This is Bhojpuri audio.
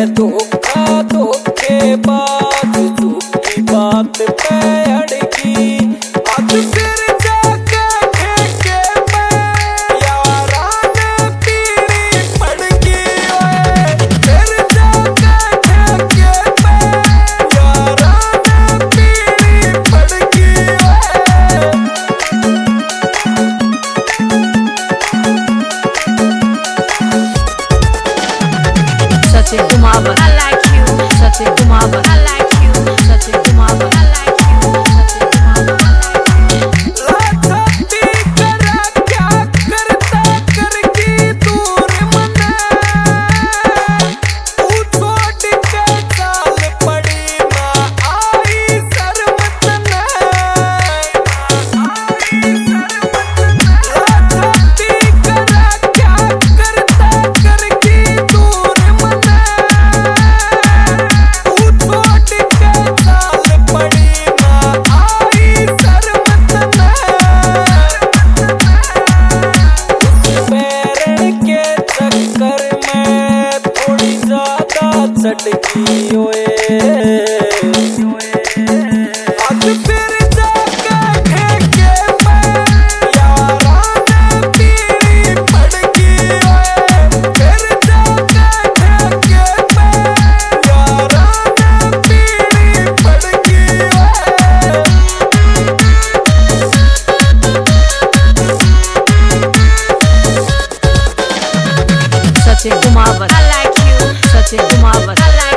धोखा धोखेबाज झूठी बात पे अड़गी। आज फिर जाके ठेके पे यारा ने पीड़ी पड़गी। फिर जाके ठेके पे यारा ने पीड़ी पड़गी। Sachin Kumar, I like you. Sachin Kumar, I like you. Sachin Kumar, I like you. Sachin Kumar, I like you. लाचाती करा क्या करता करगी दूर मने। तू छोड़ के चाल पड़ी ना आई शर्मत ने। लाचाती करा क्या करता करगी दूर मने। तू छोड़ के चाल पड़ी ना आई शर्मत ने। पैरण के चक्कर में थोड़ी ज्यादा चटकी ओए। आज फिर जाके ठेके पे यारा ने पीड़ी पड़गी। फिर जाके ठेके पे यारा ने पीड़ी पड़गी। Sachin Kumar, I like you. Sachin Kumar, I like you.